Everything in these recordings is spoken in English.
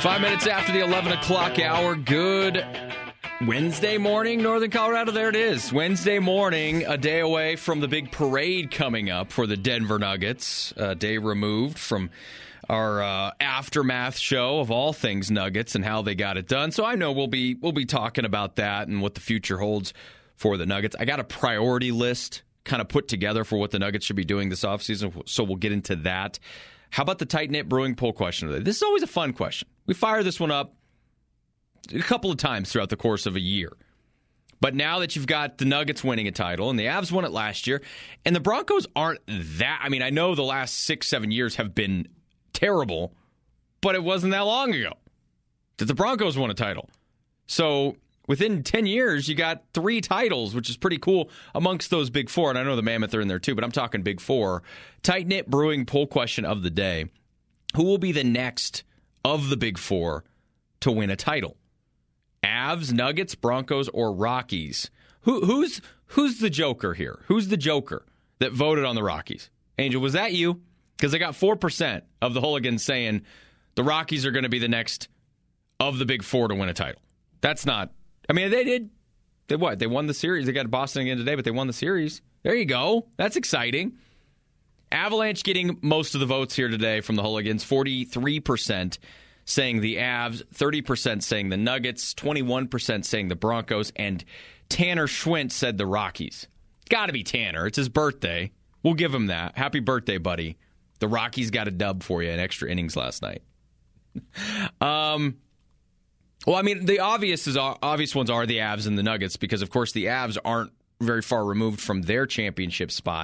5 minutes after the 11 o'clock hour. Good Wednesday morning, Northern Colorado. There it is. Wednesday morning, a day away from the big parade coming up for the Denver Nuggets. A day removed from our aftermath show of all things Nuggets and how they got it done. So I know we'll be talking about that and what the future holds for the Nuggets. I got a priority list kind of put together for what the Nuggets should be doing this offseason, so we'll get into that. How about the tight-knit brewing poll question today? This is always a fun question. We fire this one up a couple of times throughout the course of a year. But now that you've got the Nuggets winning a title, and the Avs won it last year, and the Broncos aren't that... I mean, I know the last 6-7 years have been terrible, but it wasn't that long ago that the Broncos won a title. So within 10 years, you got 3 titles, which is pretty cool amongst those big four. And I know the Mammoth are in there too, but I'm talking big four. Tight-knit brewing poll question of the day. Who will be the next of the big four to win a title? Avs, Nuggets, Broncos, or Rockies? Who's the joker here? Who's the joker that voted on the Rockies? Angel, was that you? Because I got 4% of the hooligans saying the Rockies are going to be the next of the big four to win a title. That's not... I mean, they did. They what? They won the series. They got Boston again today, but they won the series. There you go. That's exciting. Avalanche getting most of the votes here today from the hooligans. 43% saying the Avs, 30% saying the Nuggets, 21% saying the Broncos, and Tanner Schwint said the Rockies. Got to be Tanner. It's his birthday. We'll give him that. Happy birthday, buddy. The Rockies got a dub for you in extra innings last night. Well, I mean, the obvious ones are the Avs and the Nuggets because, of course, the Avs aren't very far removed from their championship spot.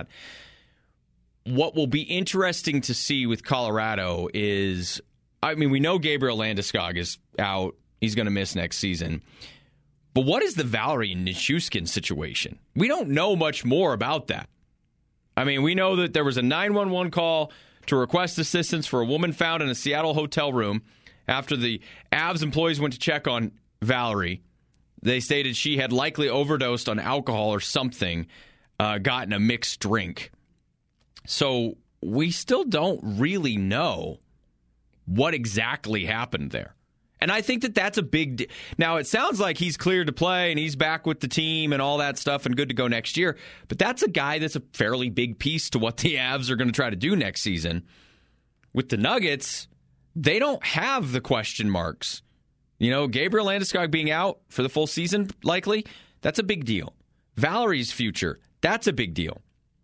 What will be interesting to see with Colorado is, I mean, we know Gabriel Landeskog is out. He's going to miss next season. But what is the Valerie Nichushkin situation? We don't know much more about that. I mean, we know that there was a 911 call to request assistance for a woman found in a Seattle hotel room. After the Avs employees went to check on Valerie, they stated she had likely overdosed on alcohol or something, gotten a mixed drink. So we still don't really know what exactly happened there. And I think that that's a big... Now, it sounds like he's cleared to play and he's back with the team and all that stuff and good to go next year. But that's a guy that's a fairly big piece to what the Avs are going to try to do next season. With the Nuggets... They don't have the question marks. You know, Gabriel Landeskog being out for the full season, likely, that's a big deal. Valerie's future, that's a big deal.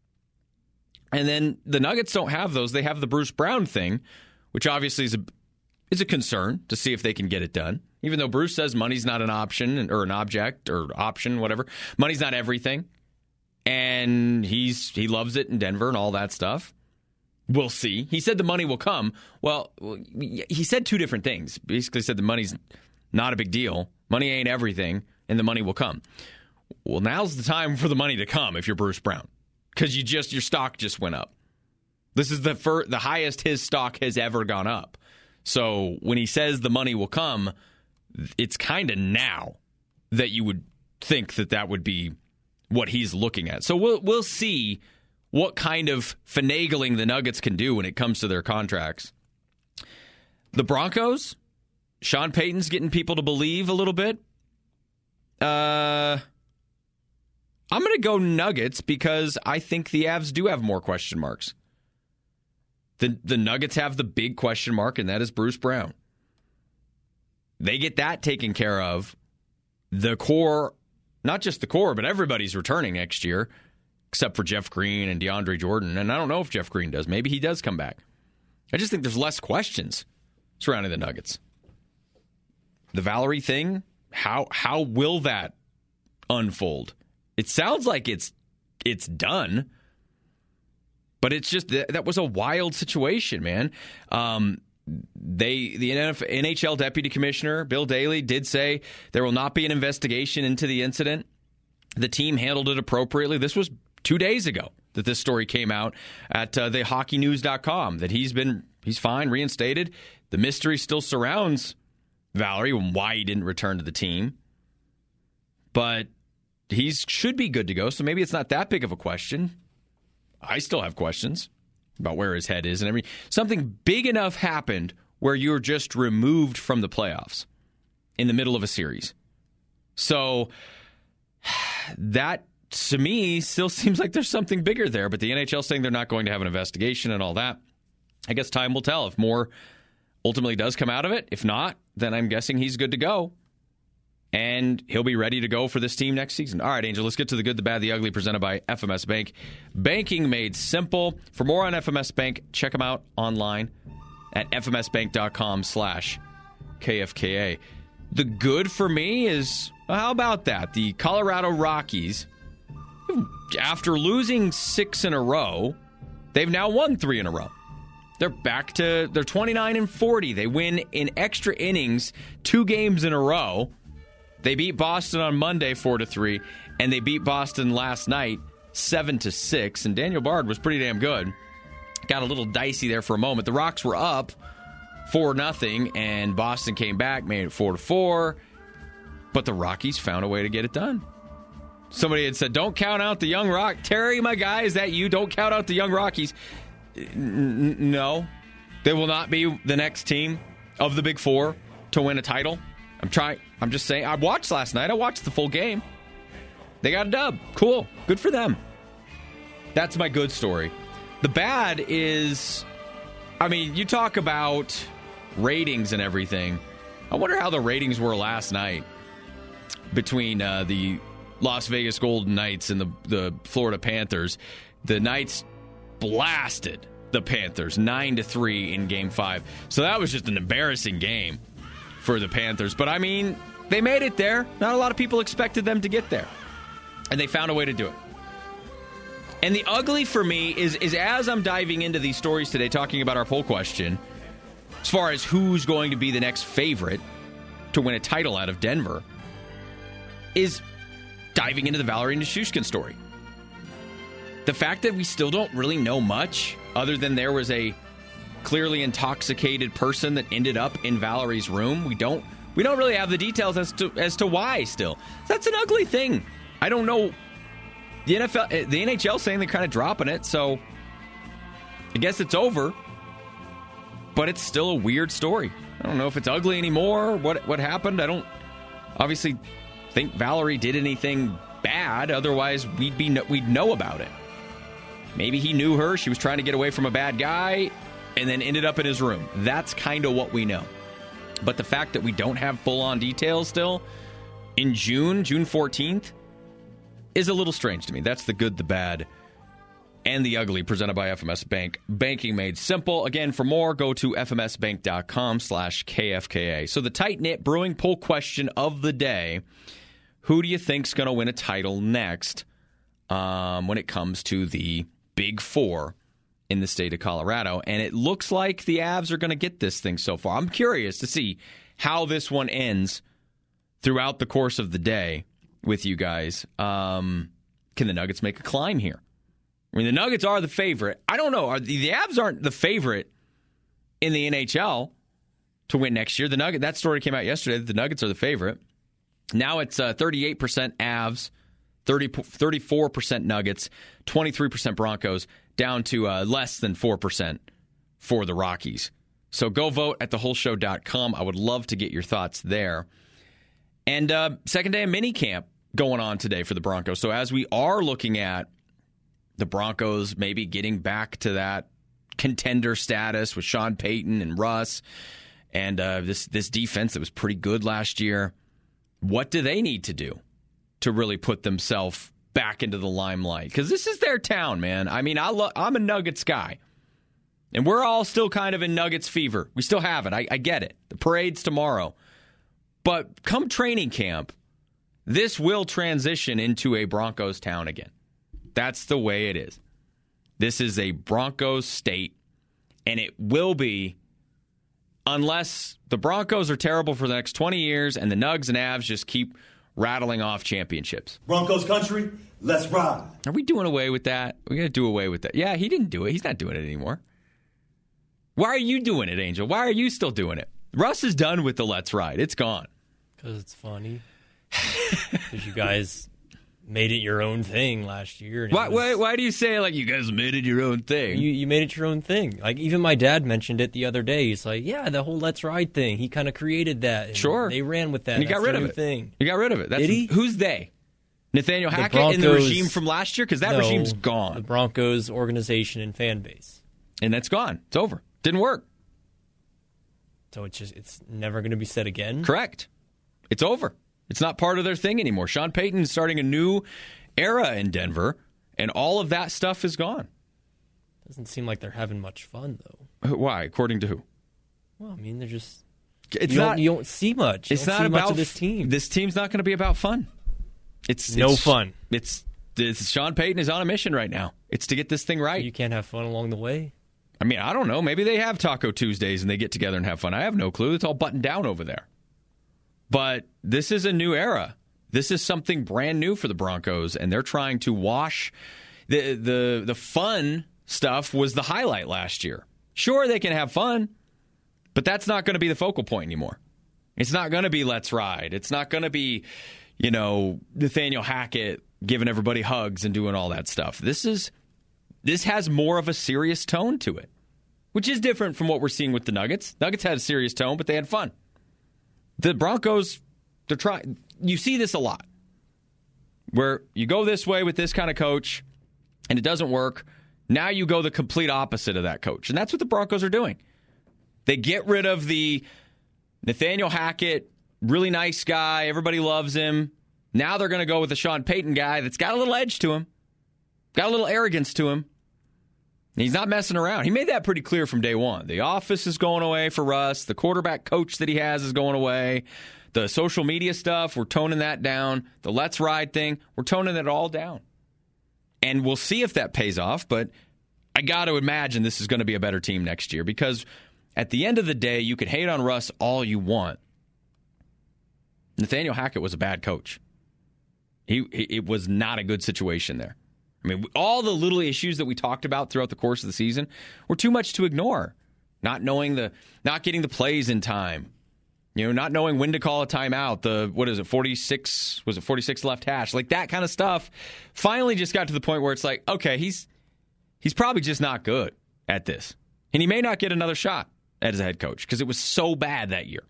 And then the Nuggets don't have those. They have the Bruce Brown thing, which obviously is a concern to see if they can get it done. Even though Bruce says money's not an option or an object or option, whatever. Money's not everything. And he loves it in Denver and all that stuff. We'll see. He said the money will come. Well, he said 2 different things. Basically said the money's not a big deal. Money ain't everything, and the money will come. Well, now's the time for the money to come if you're Bruce Brown, because your stock just went up. This is the highest his stock has ever gone up. So when he says the money will come, it's kind of now that you would think that would be what he's looking at. So we'll see what kind of finagling the Nuggets can do when it comes to their contracts. The Broncos, Sean Payton's getting people to believe a little bit. I'm going to go Nuggets because I think the Avs do have more question marks. The Nuggets have the big question mark, and that is Bruce Brown. They get that taken care of. The core, not just the core, but everybody's returning next year, except for Jeff Green and DeAndre Jordan. And I don't know if Jeff Green does. Maybe he does come back. I just think there's less questions surrounding the Nuggets. The Valerie thing, how will that unfold? It sounds like it's done, but it's just that was a wild situation, man. The NHL Deputy Commissioner Bill Daley did say there will not be an investigation into the incident. The team handled it appropriately. This was 2 days ago that this story came out at thehockeynews.com that he's fine, reinstated. The mystery still surrounds Valerie and why he didn't return to the team. But he should be good to go, so maybe it's not that big of a question. I still have questions about where his head is and everything. Something big enough happened where you're just removed from the playoffs in the middle of a series. So that, to me, still seems like there's something bigger there. But the NHL saying they're not going to have an investigation and all that. I guess time will tell if more ultimately does come out of it. If not, then I'm guessing he's good to go. And he'll be ready to go for this team next season. All right, Angel, let's get to the good, the bad, the ugly, presented by FMS Bank. Banking made simple. For more on FMS Bank, check them out online at fmsbank.com/KFKA. The good for me is, well, how about that? The Colorado Rockies, after losing 6 in a row, they've now won 3 in a row. They're back to, they're 29-40. They win in extra innings 2 games in a row. They beat Boston on Monday 4-3, and they beat Boston last night 7-6. And Daniel Bard was pretty damn good. Got a little dicey there for a moment. The Rocks were up 4-0, and Boston came back, made it 4-4. But the Rockies found a way to get it done. Somebody had said, "Don't count out the young Rock." Terry, my guy, is that you? Don't count out the young Rockies. No, they will not be the next team of the Big Four to win a title. I'm just saying. I watched last night. I watched the full game. They got a dub. Cool. Good for them. That's my good story. The bad is, I mean, you talk about ratings and everything. I wonder how the ratings were last night between the Las Vegas Golden Knights and the Florida Panthers. The Knights blasted the Panthers 9-3 in Game 5. So that was just an embarrassing game for the Panthers. But, I mean, they made it there. Not a lot of people expected them to get there. And they found a way to do it. And the ugly for me is as I'm diving into these stories today, talking about our poll question, as far as who's going to be the next favorite to win a title out of Denver, is diving into the Valeri Nichushkin story. The fact that we still don't really know much, other than there was a clearly intoxicated person that ended up in Valerie's room. We don't really have the details as to why still. That's an ugly thing. I don't know. The NHL saying they're kind of dropping it, so I guess it's over. But it's still a weird story. I don't know if it's ugly anymore. What happened? I don't obviously think Valerie did anything bad. Otherwise, we'd know about it. Maybe he knew her. She was trying to get away from a bad guy and then ended up in his room. That's kind of what we know. But the fact that we don't have full-on details still in June 14th, is a little strange to me. That's the good, the bad, and the ugly, presented by FMS Bank. Banking made simple. Again, for more, go to fmsbank.com/KFKA. So the tight-knit brewing poll question of the day, who do you think's going to win a title next when it comes to the Big Four in the state of Colorado? And it looks like the Avs are going to get this thing so far. I'm curious to see how this one ends throughout the course of the day with you guys. Can the Nuggets make a climb here? I mean, the Nuggets are the favorite. I don't know. The Avs aren't the favorite in the NHL to win next year. That story came out yesterday that the Nuggets are the favorite. Now it's 38% Avs, 34% Nuggets, 23% Broncos, down to less than 4% for the Rockies. So go vote at thewholeshow.com. I would love to get your thoughts there. And second day of minicamp going on today for the Broncos. So as we are looking at the Broncos maybe getting back to that contender status with Sean Payton and Russ and this defense that was pretty good last year, what do they need to do to really put themselves back into the limelight? Because this is their town, man. I mean, I'm a Nuggets guy. And we're all still kind of in Nuggets fever. We still have it. I get it. The parade's tomorrow. But come training camp, this will transition into a Broncos town again. That's the way it is. This is a Broncos state, and it will be unless the Broncos are terrible for the next 20 years and the Nugs and Avs just keep rattling off championships. Broncos country, let's ride. Are we doing away with that? We're going to do away with that. Yeah, he didn't do it. He's not doing it anymore. Why are you doing it, Angel? Why are you still doing it? Russ is done with the let's ride. It's gone. Because it's funny. Because you guys made it your own thing last year. And Why do you say it like you guys made it your own thing? You made it your own thing. Like, even my dad mentioned it the other day. He's like, yeah, the whole Let's Ride thing. He kind of created that. And sure. They ran with that. And he got rid of it. Thing. He got rid of it. Did he? Who's they? Nathaniel Hackett Broncos, and the regime from last year? Because that regime's gone. The Broncos organization and fan base. And that's gone. It's over. Didn't work. So it's never going to be said again? Correct. It's over. It's not part of their thing anymore. Sean Payton's starting a new era in Denver, and all of that stuff is gone. Doesn't seem like they're having much fun, though. Why? According to who? Well, I mean, they're just... You don't see much. It's not about much of this team. This team's not going to be about fun. It's fun. It's Sean Payton is on a mission right now. It's to get this thing right. You can't have fun along the way. I mean, I don't know. Maybe they have Taco Tuesdays and they get together and have fun. I have no clue. It's all buttoned down over there. But this is a new era. This is something brand new for the Broncos, and they're trying to wash the fun stuff was the highlight last year. Sure, they can have fun, but that's not going to be the focal point anymore. It's not going to be Let's Ride. It's not going to be, Nathaniel Hackett giving everybody hugs and doing all that stuff. This has more of a serious tone to it, which is different from what we're seeing with the Nuggets. Nuggets had a serious tone, but they had fun. The Broncos, they're trying. You see this a lot, where you go this way with this kind of coach, and it doesn't work. Now you go the complete opposite of that coach, and that's what the Broncos are doing. They get rid of the Nathaniel Hackett, really nice guy, everybody loves him. Now they're going to go with the Sean Payton guy that's got a little edge to him, got a little arrogance to him. He's not messing around. He made that pretty clear from day one. The office is going away for Russ. The quarterback coach that he has is going away. The social media stuff, we're toning that down. The Let's Ride thing, we're toning it all down. And we'll see if that pays off, but I got to imagine this is going to be a better team next year because at the end of the day, you can hate on Russ all you want. Nathaniel Hackett was a bad coach. It was not a good situation there. I mean, all the little issues that we talked about throughout the course of the season were too much to ignore. Not getting the plays in time. Not knowing when to call a timeout. 46 left hash. Like that kind of stuff finally just got to the point where it's like, okay, he's probably just not good at this. And he may not get another shot as a head coach because it was so bad that year.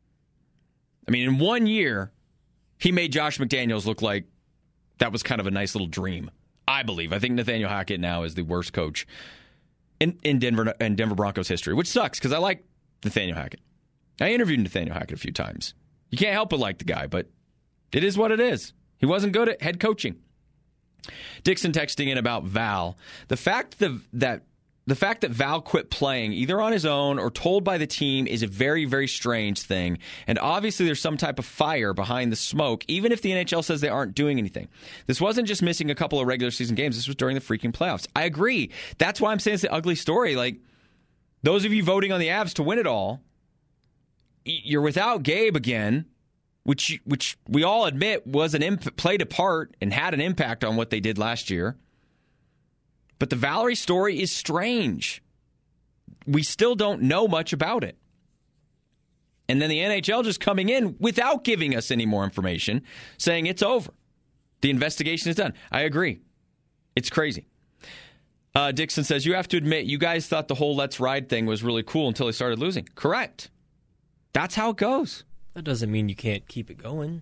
I mean, in 1 year, he made Josh McDaniels look like that was kind of a nice little dream. I believe. I think Nathaniel Hackett now is the worst coach in Denver Broncos history, which sucks because I like Nathaniel Hackett. I interviewed Nathaniel Hackett a few times. You can't help but like the guy, but it is what it is. He wasn't good at head coaching. Dixon texting in about Val. The fact that Val quit playing either on his own or told by the team is a very, very strange thing. And obviously there's some type of fire behind the smoke, even if the NHL says they aren't doing anything. This wasn't just missing a couple of regular season games. This was during the freaking playoffs. I agree. That's why I'm saying it's the ugly story. Like, those of you voting on the Avs to win it all, you're without Gabe again, which we all admit was played a part and had an impact on what they did last year. But the Valerie story is strange. We still don't know much about it. And then the NHL just coming in without giving us any more information, saying it's over. The investigation is done. I agree. It's crazy. Dixon says, you have to admit, you guys thought the whole Let's Ride thing was really cool until they started losing. Correct. That's how it goes. That doesn't mean you can't keep it going.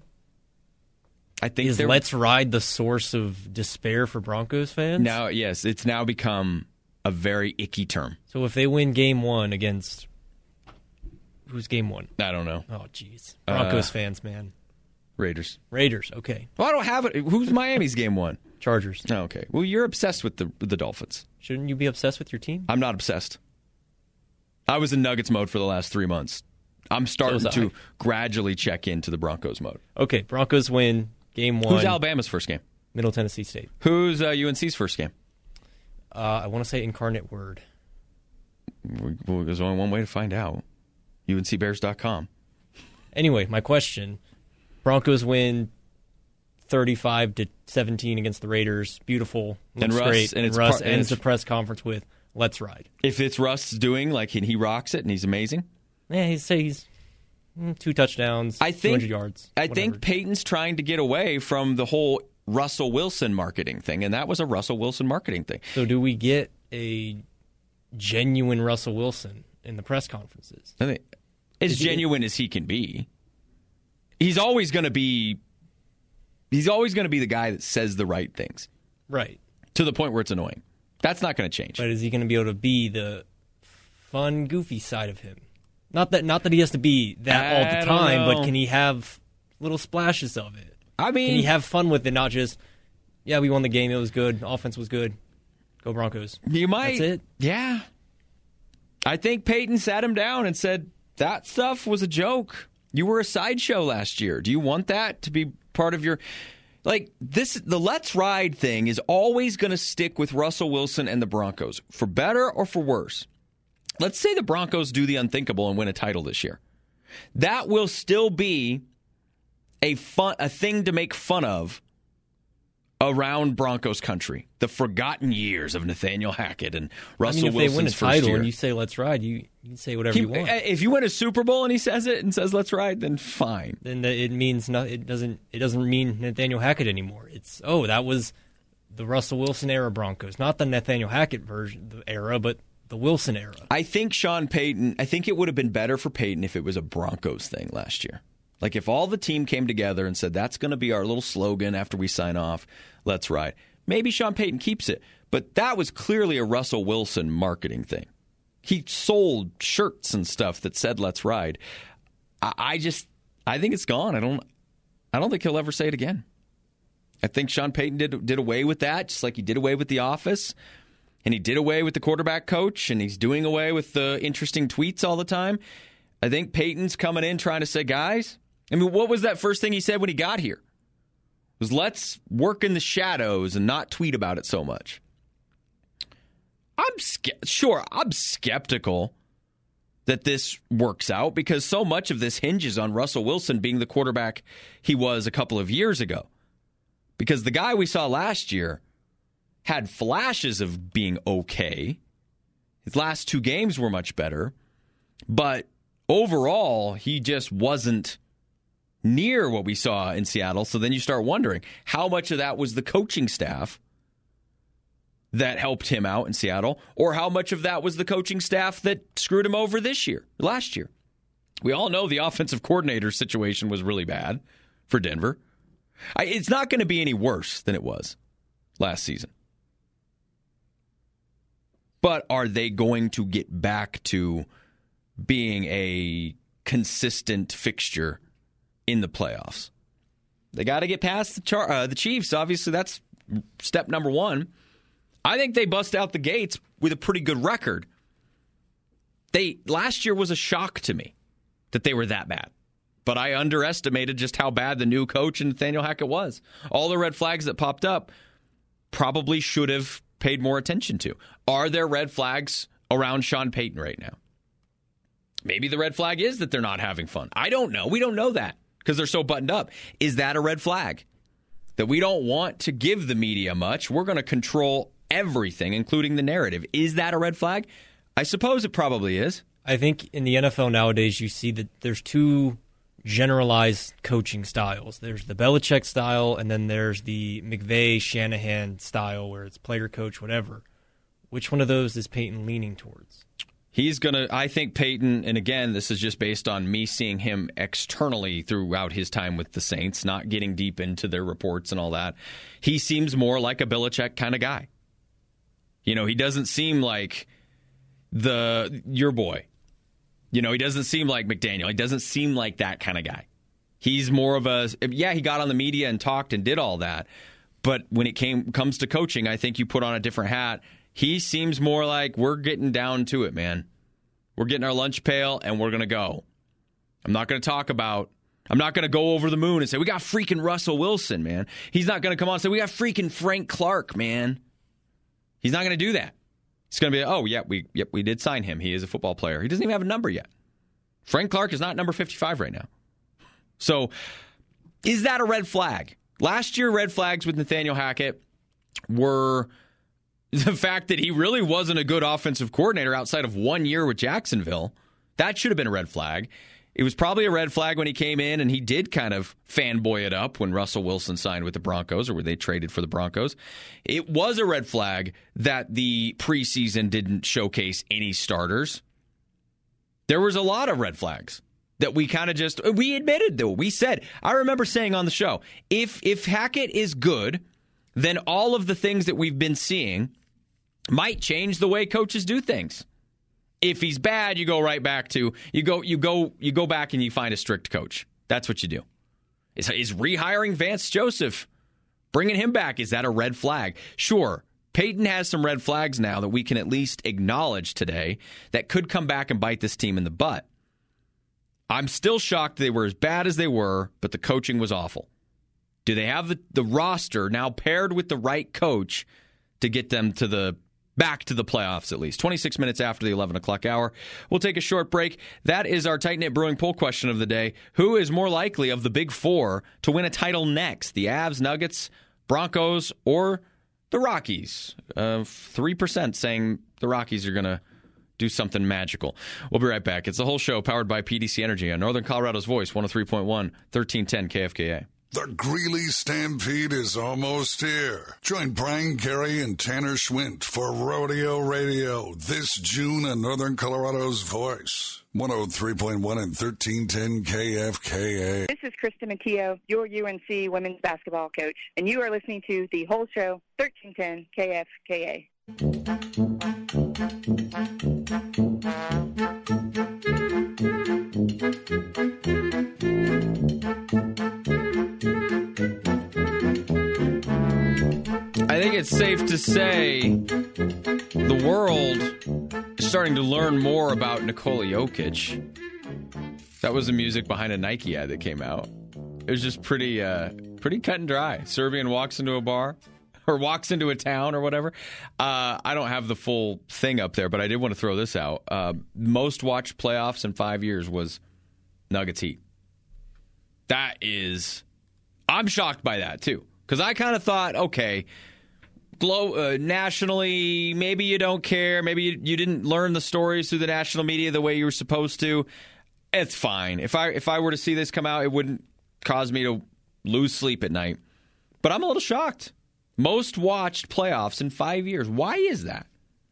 I think is Let's Ride the source of despair for Broncos fans? Now, yes, it's now become a very icky term. So if they win game one against... Who's game one? I don't know. Oh, jeez. Broncos fans, man. Raiders, okay. Well, I don't have it. Who's Miami's game one? Chargers. Oh, okay. Well, you're obsessed with the Dolphins. Shouldn't you be obsessed with your team? I'm not obsessed. I was in Nuggets mode for the last 3 months. I'm starting to gradually check into the Broncos mode. Okay, Broncos win game one. Who's Alabama's first game? Middle Tennessee State. Who's UNC's first game? I want to say Incarnate Word. Well, there's only one way to find out. UNCbears.com. Anyway, my question. Broncos win 35-17 against the Raiders. Beautiful. Looks great. And Russ ends the press conference with, Let's Ride. If it's Russ doing, like, he rocks it and he's amazing? Yeah, he's 2 touchdowns, 200 yards. I think Peyton's trying to get away from the whole Russell Wilson marketing thing, and that was a Russell Wilson marketing thing. So do we get a genuine Russell Wilson in the press conferences? I think as genuine as he can be. He's always going to be the guy that says the right things. Right. To the point where it's annoying. That's not going to change. But is he going to be able to be the fun, goofy side of him? Not that he has to be that all the time, but can he have little splashes of it? I mean, can he have fun with it, not just, yeah, we won the game, it was good, offense was good, go Broncos. You might. That's it? Yeah. I think Peyton sat him down and said, that stuff was a joke. You were a sideshow last year. Do you want that to be part of your... Like, the Let's Ride thing is always going to stick with Russell Wilson and the Broncos, for better or for worse. Let's say the Broncos do the unthinkable and win a title this year. That will still be a thing to make fun of around Broncos country. The forgotten years of Nathaniel Hackett and Russell Wilson's first year. If they win a title and you say Let's Ride, you can say whatever you want. If you win a Super Bowl and he says it and says Let's Ride, then fine. Then it means it doesn't mean Nathaniel Hackett anymore. It's that was the Russell Wilson era Broncos, not the Nathaniel Hackett era, but the Wilson era. I think it would have been better for Peyton if it was a Broncos thing last year. Like if all the team came together and said, that's going to be our little slogan after we sign off, Let's Ride. Maybe Sean Payton keeps it. But that was clearly a Russell Wilson marketing thing. He sold shirts and stuff that said Let's Ride. I think it's gone. I don't think he'll ever say it again. I think Sean Payton did away with that, just like he did away with The Office. And he did away with the quarterback coach, and he's doing away with the interesting tweets all the time. I think Peyton's coming in trying to say, guys, I mean, what was that first thing he said when he got here? It was, let's work in the shadows and not tweet about it so much. I'm skeptical that this works out because so much of this hinges on Russell Wilson being the quarterback he was a couple of years ago. Because the guy we saw last year had flashes of being okay. His last two games were much better. But overall, he just wasn't near what we saw in Seattle. So then you start wondering, how much of that was the coaching staff that helped him out in Seattle, or how much of that was the coaching staff that screwed him over last year? We all know the offensive coordinator situation was really bad for Denver. It's not going to be any worse than it was last season. But are they going to get back to being a consistent fixture in the playoffs? They got to get past the Chiefs. Obviously, that's step number one. I think they bust out the gates with a pretty good record. Last year was a shock to me that they were that bad. But I underestimated just how bad the new coach and Nathaniel Hackett was. All the red flags that popped up probably should have paid more attention to. Are there red flags around Sean Payton right now? Maybe the red flag is that they're not having fun. I don't know. We don't know that because they're so buttoned up. Is that a red flag? That we don't want to give the media much. We're going to control everything, including the narrative. Is that a red flag? I suppose it probably is. I think in the NFL nowadays you see that there's two generalized coaching styles. There's the Belichick style, and then there's the McVay-Shanahan style where it's player coach, whatever. Which one of those is Peyton leaning towards? I think Peyton, and again, this is just based on me seeing him externally throughout his time with the Saints, not getting deep into their reports and all that. He seems more like a Belichick kind of guy. You know, he doesn't seem like your boy. You know, he doesn't seem like McDaniel. He doesn't seem like that kind of guy. He's more of he got on the media and talked and did all that. But when it comes to coaching, I think you put on a different hat. He seems more like, we're getting down to it, man. We're getting our lunch pail and we're going to go. I'm not going to go over the moon and say, we got freaking Russell Wilson, man. He's not going to come on and say, we got freaking Frank Clark, man. He's not going to do that. It's going to be, we did sign him. He is a football player. He doesn't even have a number yet. Frank Clark is not number 55 right now. So, is that a red flag? Last year, red flags with Nathaniel Hackett were the fact that he really wasn't a good offensive coordinator outside of 1 year with Jacksonville. That should have been a red flag. It was probably a red flag when he came in, and he did kind of fanboy it up when Russell Wilson signed with the Broncos, or when they traded for the Broncos. It was a red flag that the preseason didn't showcase any starters. There was a lot of red flags that we kind of we admitted, though. We said, I remember saying on the show, if Hackett is good, then all of the things that we've been seeing might change the way coaches do things. If he's bad, you go right back to you go back and you find a strict coach. That's what you do. Is rehiring Vance Joseph, bringing him back, is that a red flag? Sure. Peyton has some red flags now that we can at least acknowledge today that could come back and bite this team in the butt. I'm still shocked they were as bad as they were, but the coaching was awful. Do they have the roster now paired with the right coach to get them back to the playoffs at least? 26 minutes after the 11 o'clock hour. We'll take a short break. That is our Tight Knit Brewing poll question of the day. Who is more likely of the big four to win a title next? The Avs, Nuggets, Broncos, or the Rockies? 3% saying the Rockies are going to do something magical. We'll be right back. It's the whole show powered by PDC Energy on Northern Colorado's Voice, 103.1, 1310 KFKA. The Greeley Stampede is almost here. Join Brian Carey and Tanner Schwint for Rodeo Radio this June on Northern Colorado's Voice, 103.1 and 1310 KFKA. This is Krista Matteo, your UNC women's basketball coach, and you are listening to The Whole Show, 1310 KFKA. I think it's safe to say the world is starting to learn more about Nikola Jokic. That was the music behind a Nike ad that came out. It was just pretty cut and dry. Serbian walks into a bar or walks into a town or whatever. I don't have the full thing up there, but I did want to throw this out. Most watched playoffs in 5 years was Nuggets Heat. I'm shocked by that too, because I kind of thought, okay, nationally, maybe you don't care. Maybe you didn't learn the stories through the national media the way you were supposed to. It's fine. If I were to see this come out, it wouldn't cause me to lose sleep at night. But I'm a little shocked. Most watched playoffs in 5 years. Why is that?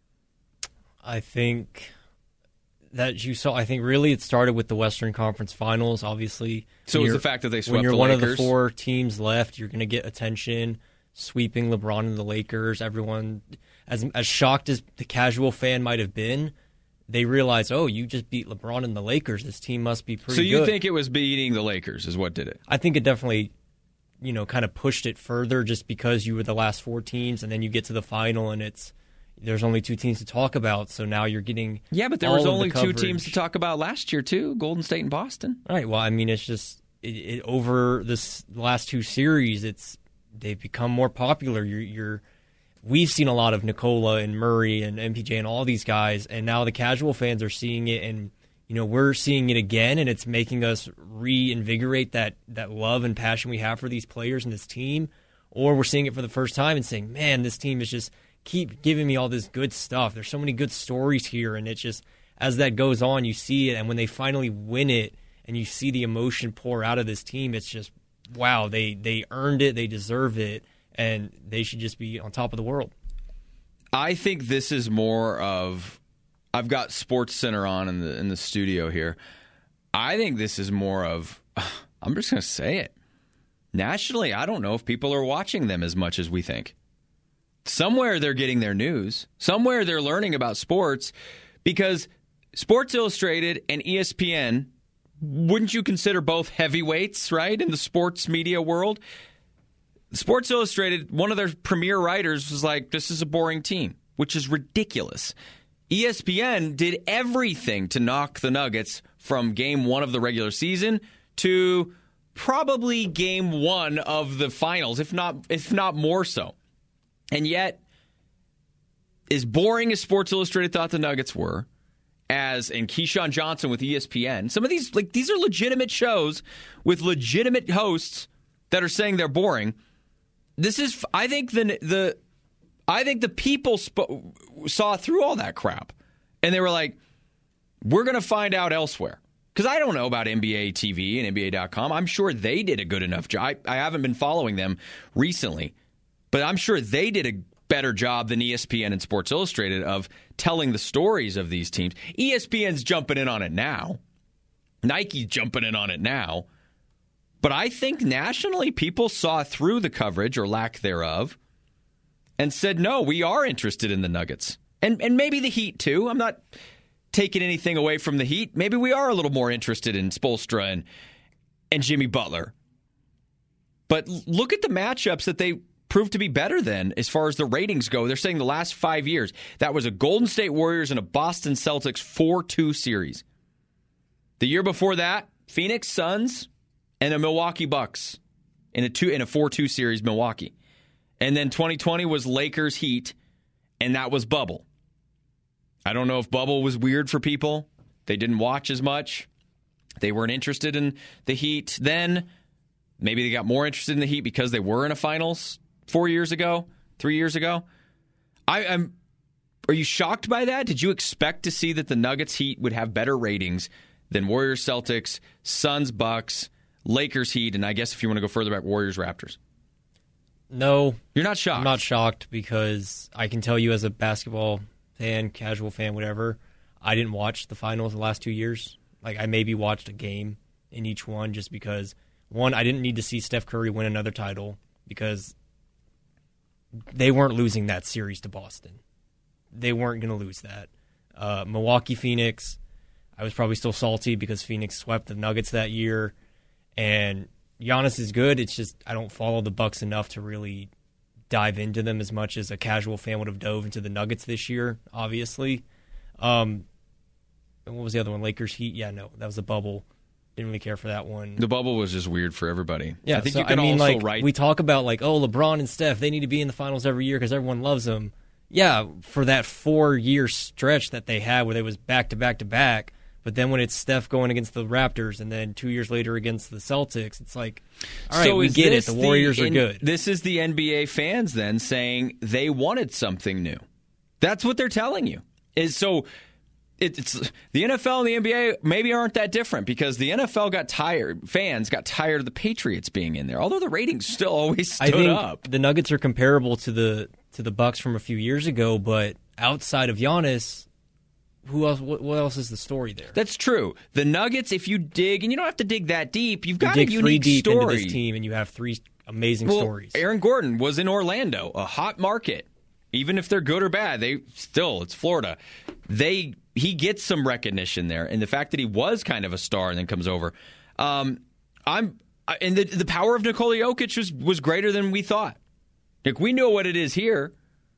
I think that you saw. I think really it started with the Western Conference Finals. Obviously, so it was the fact that they swept when you're the one Lakers. of the four teams left, you're going to get attention. Sweeping LeBron and the Lakers, everyone, as shocked as the casual fan might have been, they realized, oh, you just beat LeBron and the Lakers. This team must be pretty good. So you think it was beating the Lakers is what did it? I think it definitely, kind of pushed it further just because you were the last four teams, and then you get to the final and there's only two teams to talk about. So now you're getting but there was only two teams to talk about last year too, Golden State and Boston. All right. Well, I mean, it's just over this last two series, they've become more popular. We've seen a lot of Nikola and Murray and MPJ and all these guys, and now the casual fans are seeing it, and we're seeing it again, and it's making us reinvigorate that love and passion we have for these players and this team. Or we're seeing it for the first time and saying, man, this team is just keep giving me all this good stuff. There's so many good stories here, and it's just as that goes on, you see it, and when they finally win it, and you see the emotion pour out of this team, it's just wow, they earned it, they deserve it, and they should just be on top of the world. I think this is more of, I've got SportsCenter on in the studio here. I think this is more of, I'm just going to say it. Nationally, I don't know if people are watching them as much as we think. Somewhere they're getting their news. Somewhere they're learning about sports, because Sports Illustrated and ESPN, wouldn't you consider both heavyweights, right, in the sports media world? Sports Illustrated, one of their premier writers was like, this is a boring team, which is ridiculous. ESPN did everything to knock the Nuggets from game one of the regular season to probably game one of the finals, if not more so. And yet, as boring as Sports Illustrated thought the Nuggets were, and Keyshawn Johnson with ESPN, some of these are legitimate shows with legitimate hosts that are saying they're boring. This is, I think the people saw through all that crap, and they were like, we're going to find out elsewhere, because I don't know about NBA TV and NBA.com. I'm sure they did a good enough job. I haven't been following them recently, but I'm sure they did a better job than ESPN and Sports Illustrated of telling the stories of these teams. ESPN's jumping in on it now. Nike's jumping in on it now. But I think nationally, people saw through the coverage or lack thereof and said, no, we are interested in the Nuggets. And maybe the Heat, too. I'm not taking anything away from the Heat. Maybe we are a little more interested in Spoelstra and Jimmy Butler. But look at the matchups that they proved to be better than as far as the ratings go. They're saying the last 5 years, that was a Golden State Warriors and a Boston Celtics 4-2 series. The year before that, Phoenix Suns and a Milwaukee Bucks in a 4-2 series, Milwaukee. And then 2020 was Lakers Heat, and that was bubble. I don't know if bubble was weird for people. They didn't watch as much. They weren't interested in the Heat then. Maybe they got more interested in the Heat because they were in a finals 3 years ago. Are you shocked by that? Did you expect to see that the Nuggets Heat would have better ratings than Warriors Celtics, Suns Bucks, Lakers Heat, and I guess if you want to go further back, Warriors Raptors? No. You're not shocked? I'm not shocked because I can tell you as a basketball fan, casual fan, whatever, I didn't watch the finals the last 2 years. Like, I maybe watched a game in each one just because, one, I didn't need to see Steph Curry win another title because they weren't losing that series to Boston. They weren't going to lose that. Milwaukee, Phoenix, I was probably still salty because Phoenix swept the Nuggets that year. And Giannis is good. It's just I don't follow the Bucks enough to really dive into them as much as a casual fan would have dove into the Nuggets this year, obviously. And what was the other one? Lakers Heat? Yeah, no, that was a bubble. Didn't really care for that one. The bubble was just weird for everybody. Yeah, I think so, you can also like, write. We talk about like, oh, LeBron and Steph, they need to be in the finals every year because everyone loves them. Yeah, for that 4-year stretch that they had where they was back to back to back. But then when it's Steph going against the Raptors and then 2 years later against the Celtics, it's like, all right, we get it. The Warriors are good. This is the NBA fans then saying they wanted something new. That's what they're telling you. It's the NFL and the NBA maybe aren't that different because the NFL got tired. Fans got tired of the Patriots being in there, although the ratings still always stood up. The Nuggets are comparable to the Bucks from a few years ago, but outside of Giannis, who else? What else is the story there? That's true. The Nuggets, if you dig, and you don't have to dig that deep, you've got a unique three deep story. Into this team, and you have three amazing stories. Aaron Gordon was in Orlando, a hot market. Even if they're good or bad, it's Florida. He gets some recognition there, and the fact that he was kind of a star and then comes over. And the power of Nikola Jokic was greater than we thought. Like, we know what it is here.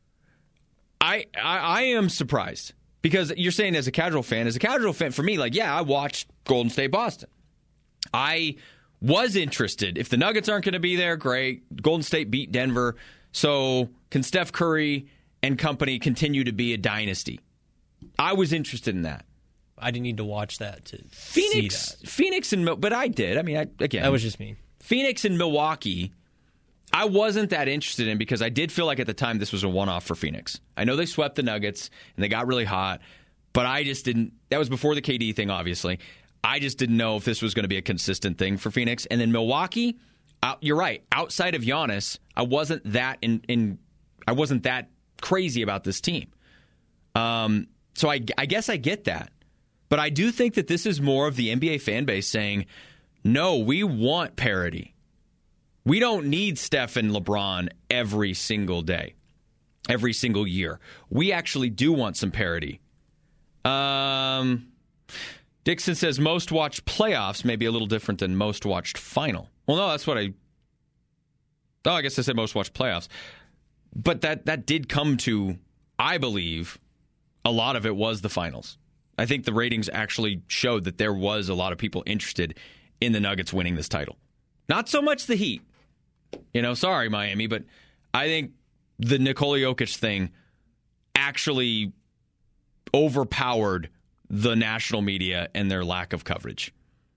I am surprised. Because you're saying as a casual fan, for me, like, yeah, I watched Golden State Boston. I was interested. If the Nuggets aren't going to be there, great. Golden State beat Denver. So can Steph Curry and company continue to be a dynasty? I was interested in that. I didn't need to watch that to see that. But I did. I mean, again. That was just me. Phoenix and Milwaukee, I wasn't that interested in because I did feel like at the time this was a one-off for Phoenix. I know they swept the Nuggets and they got really hot, but I just didn't. That was before the KD thing, obviously. I just didn't know if this was going to be a consistent thing for Phoenix. And then Milwaukee, you're right. Outside of Giannis, I wasn't that I wasn't that crazy about this team. So I guess I get that, but I do think that this is more of the NBA fan base saying, "No, we want parity. We don't need Steph and LeBron every single day, every single year. We actually do want some parity." Dixon says most watched playoffs may be a little different than most watched final. Well, no, that's what I guess I said most watched playoffs. But that did come to, I believe, a lot of it was the finals. I think the ratings actually showed that there was a lot of people interested in the Nuggets winning this title. Not so much the Heat. Sorry, Miami, but I think the Nikola Jokic thing actually overpowered the national media and their lack of coverage.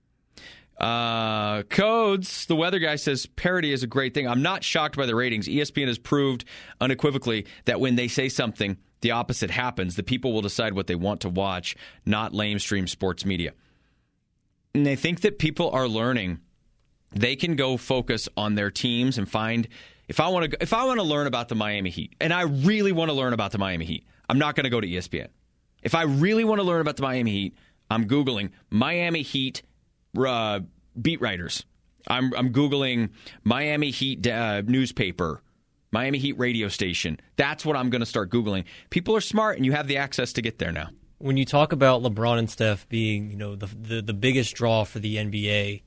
Codes, the weather guy says parity is a great thing. I'm not shocked by the ratings. ESPN has proved unequivocally that when they say something, the opposite happens. The people will decide what they want to watch, not lamestream sports media. And I think that people are learning they can go focus on their teams and find, if I want to learn about the Miami Heat, and I really want to learn about the Miami Heat, I'm not going to go to ESPN. If I really want to learn about the Miami Heat, I'm Googling Miami Heat beat writers. I'm Googling Miami Heat newspaper, Miami Heat radio station. That's what I'm going to start Googling. People are smart, and you have the access to get there now. When you talk about LeBron and Steph being, the biggest draw for the NBA,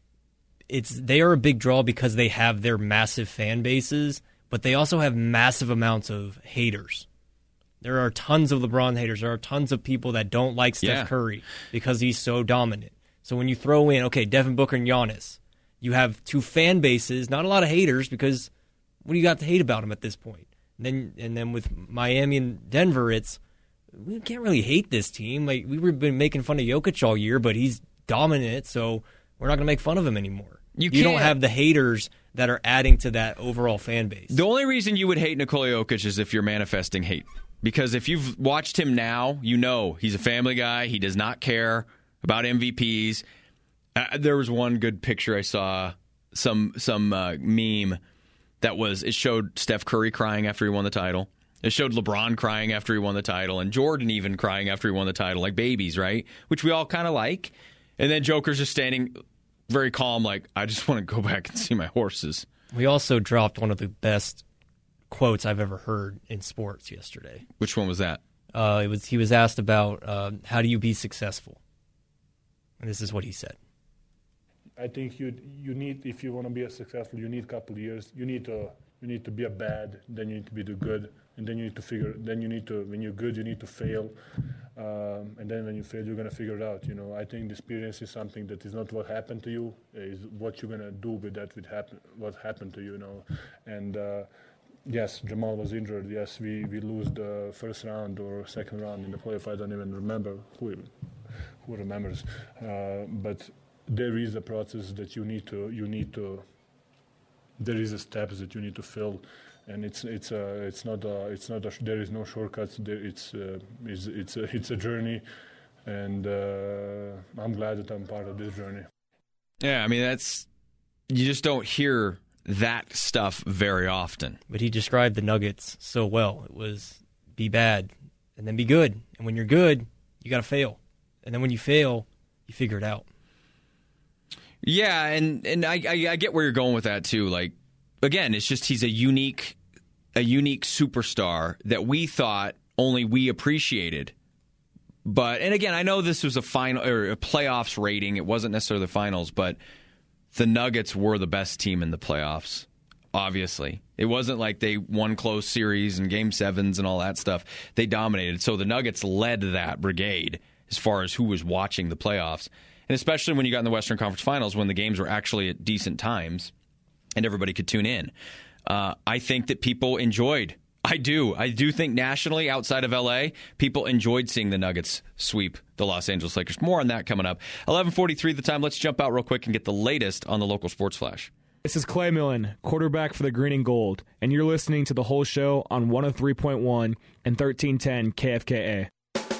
they are a big draw because they have their massive fan bases, but they also have massive amounts of haters. There are tons of LeBron haters. There are tons of people that don't like Steph Curry because he's so dominant. So when you throw in, Devin Booker and Giannis, you have two fan bases, not a lot of haters, because what do you got to hate about him at this point? And then with Miami and Denver, we can't really hate this team. Like, we've been making fun of Jokic all year, but he's dominant, so we're not going to make fun of him anymore. You don't have the haters that are adding to that overall fan base. The only reason you would hate Nikola Jokic is if you're manifesting hate. Because if you've watched him now, you know he's a family guy. He does not care about MVPs. There was one good picture I saw, some meme it showed Steph Curry crying after he won the title. It showed LeBron crying after he won the title, and Jordan even crying after he won the title, like babies, right? Which we all kind of like. And then Joker's just standing very calm, like, I just want to go back and see my horses. We also dropped one of the best quotes I've ever heard in sports yesterday. Which one was that? He was asked about how do you be successful, and this is what he said. I think you need, if you want to be successful, you need a couple of years. You need to be a bad, then you need to be the good, and then when you're good, you need to fail, and then when you fail, you're gonna figure it out. I think the experience is something that is not what happened to you, is what you're gonna do with that. What happened to you, and. Yes, Jamal was injured. Yes, we lose the first round or second round in the playoff. I don't even remember who remembers. But there is a process that you need to. There is a steps that you need to fill, and there is no shortcuts. It's a journey, and I'm glad that I'm part of this journey. Yeah, I mean you just don't hear that stuff very often. But he described the Nuggets so well. It was be bad and then be good. And when you're good, you got to fail. And then when you fail, you figure it out. Yeah, and I get where you're going with that too. Like, again, it's just he's a unique superstar that we thought only we appreciated. And again, I know this was a final or a playoffs rating. It wasn't necessarily the finals, but the Nuggets were the best team in the playoffs, obviously. It wasn't like they won close series and game sevens and all that stuff. They dominated. So the Nuggets led that brigade as far as who was watching the playoffs. And especially when you got in the Western Conference Finals when the games were actually at decent times and everybody could tune in. I think that people enjoyed. I do think nationally, outside of L.A., people enjoyed seeing the Nuggets sweep the Los Angeles Lakers. More on that coming up. 11:43 the time. Let's jump out real quick and get the latest on the local sports flash. This is Clay Millen, quarterback for the Green and Gold, and you're listening to The Whole Show on 103.1 and 1310 KFKA.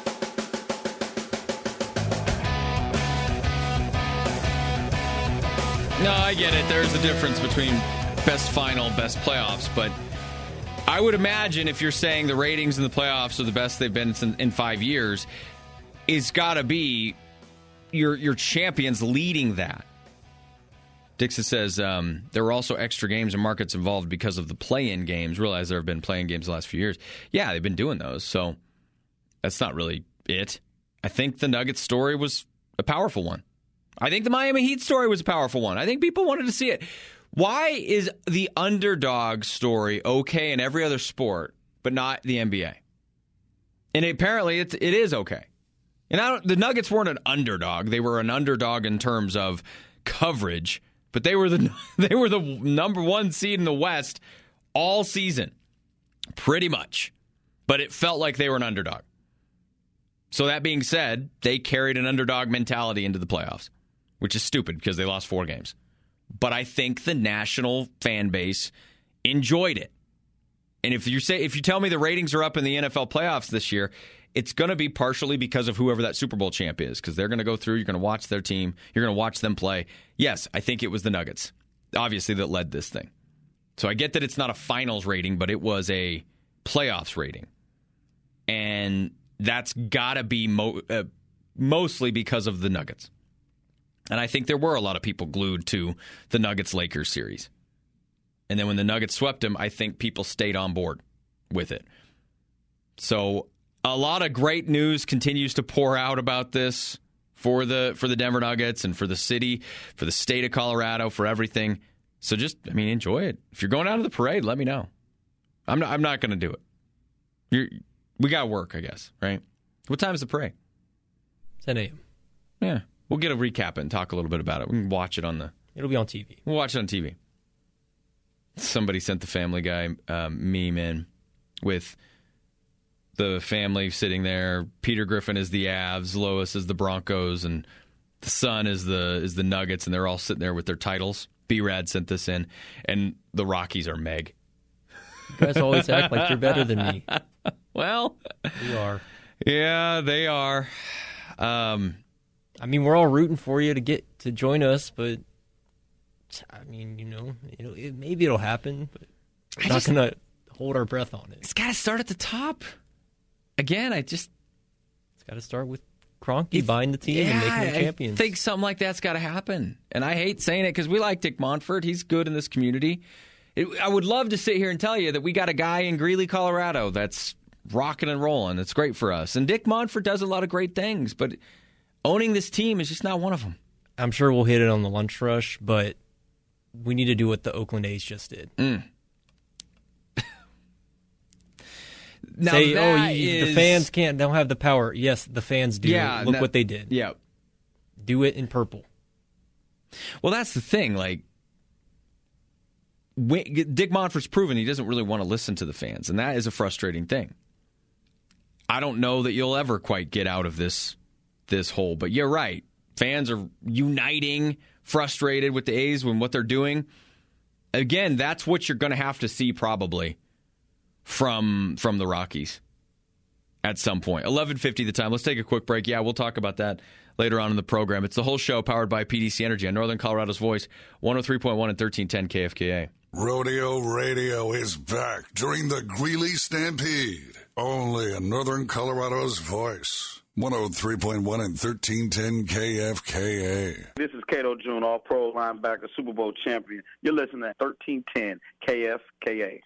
No, I get it. There's a difference between best final, best playoffs, but I would imagine if you're saying the ratings in the playoffs are the best they've been in 5 years, it's got to be your champions leading that. Dixon says there were also extra games and markets involved because of the play-in games. Realize there have been play-in games the last few years. Yeah, they've been doing those, so that's not really it. I think the Nuggets story was a powerful one. I think the Miami Heat story was a powerful one. I think people wanted to see it. Why is the underdog story okay in every other sport, but not the NBA? And apparently it is okay. And the Nuggets weren't an underdog. They were an underdog in terms of coverage, but they were the number one seed in the West all season, pretty much. But it felt like they were an underdog. So that being said, they carried an underdog mentality into the playoffs, which is stupid because they lost 4 games. But I think the national fan base enjoyed it. And if you tell me the ratings are up in the NFL playoffs this year, it's going to be partially because of whoever that Super Bowl champ is, because they're going to go through, you're going to watch their team, you're going to watch them play. Yes, I think it was the Nuggets, obviously, that led this thing. So I get that it's not a finals rating, but it was a playoffs rating. And that's got to be mostly because of the Nuggets. And I think there were a lot of people glued to the Nuggets-Lakers series. And then when the Nuggets swept them, I think people stayed on board with it. So a lot of great news continues to pour out about this for the Denver Nuggets and for the city, for the state of Colorado, for everything. So just, enjoy it. If you're going out to the parade, let me know. I'm not going to do it. We got to work, I guess, right? What time is the parade? 10 a.m. Yeah. We'll get a recap and talk a little bit about it. We can watch it It'll be on TV. We'll watch it on TV. Somebody sent the Family Guy meme in with the family sitting there. Peter Griffin is the Avs, Lois is the Broncos, and the son is the Nuggets, and they're all sitting there with their titles. B-Rad sent this in, and the Rockies are Meg. You guys always act like you're better than me. Well, we are. Yeah, they are. We're all rooting for you to join us, but maybe it'll happen, but we're not going to hold our breath on it. It's got to start at the top. Again, it's got to start with Kroenke buying the team and making them champions. I think something like that's got to happen. And I hate saying it because we like Dick Monfort. He's good in this community. I would love to sit here and tell you that we got a guy in Greeley, Colorado that's rocking and rolling. It's great for us. And Dick Monfort does a lot of great things, but owning this team is just not one of them. I'm sure we'll hit it on the lunch rush, but we need to do what the Oakland A's just did. Now say, the fans don't have the power. Yes, the fans do. Yeah, Look what they did. Yeah. Do it in purple. Well, that's the thing. Like, Dick Monfort's proven he doesn't really want to listen to the fans, and that is a frustrating thing. I don't know that you'll ever quite get out of this hole, but you're right. Fans are uniting, frustrated with the A's when what they're doing. Again, that's what you're going to have to see probably from the Rockies at some point. 11:50 the time. Let's take a quick break. Yeah, we'll talk about that later on in the program. It's the whole show powered by PDC Energy on Northern Colorado's Voice, 103.1 and 1310 KFKA. Rodeo Radio is back during the Greeley Stampede. Only on Northern Colorado's Voice, 103.1 and 1310 KFKA. This is Cato June, all-pro linebacker, Super Bowl champion. You're listening to 1310 KFKA.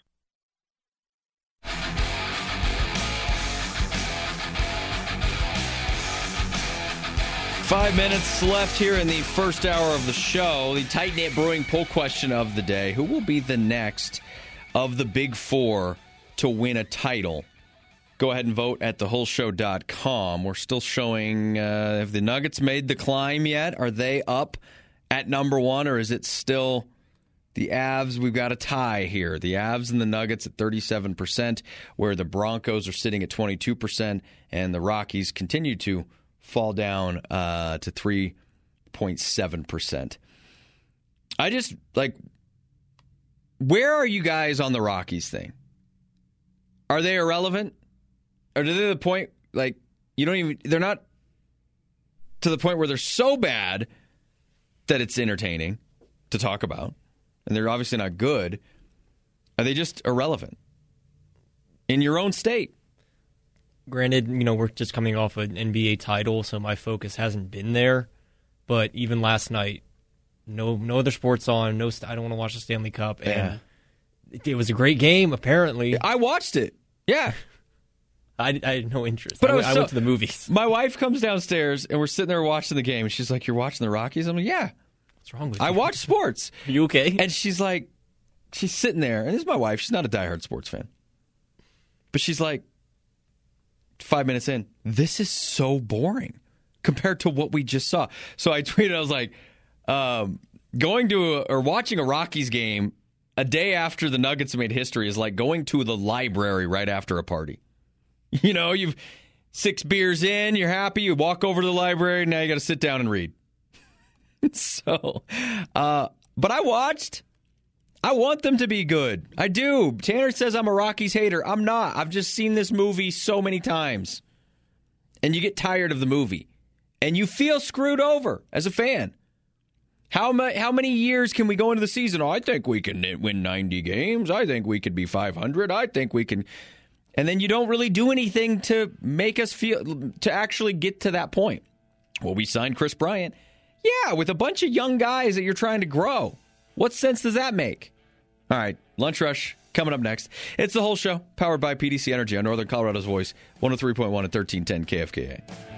5 minutes left here in the first hour of the show. The Tight Knit Brewing poll question of the day. Who will be the next of the Big Four to win a title? Go ahead and vote at thewholeshow.com. We're still showing, have the Nuggets made the climb yet? Are they up at number one, or is it still the Avs? We've got a tie here. The Avs and the Nuggets at 37%, where the Broncos are sitting at 22%, and the Rockies continue to fall down to 3.7%. I just, where are you guys on the Rockies thing? Are they irrelevant? Or are they to the point, they're not to the point where they're so bad that it's entertaining to talk about, and they're obviously not good. Are they just irrelevant in your own state? Granted, we're just coming off an NBA title, so my focus hasn't been there. But even last night, no other sports on. I don't want to watch the Stanley Cup. And it was a great game, apparently. I watched it. Yeah. I had no interest. But I went to the movies. My wife comes downstairs, and we're sitting there watching the game. And she's like, "You're watching the Rockies?" I'm like, "Yeah." What's wrong with you? I watch sports. Are you okay? And she's like, she's sitting there. And this is my wife. She's not a diehard sports fan. But she's like, 5 minutes in, this is so boring compared to what we just saw. So I tweeted, I was like, going to or watching a Rockies game a day after the Nuggets made history is like going to the library right after a party. You've 6 beers in, you're happy, you walk over to the library, now you got to sit down and read. So, but I watched. I want them to be good. I do. Tanner says I'm a Rockies hater. I'm not. I've just seen this movie so many times. And you get tired of the movie. And you feel screwed over as a fan. How many years can we go into the season? Oh, I think we can win 90 games. I think we could be 500. I think we can. And then you don't really do anything to make us feel, to actually get to that point. Well, we signed Chris Bryant. Yeah, with a bunch of young guys that you're trying to grow. What sense does that make? All right, Lunch Rush coming up next. It's The Whole Show, powered by PDC Energy on Northern Colorado's Voice, 103.1 and 1310 KFKA.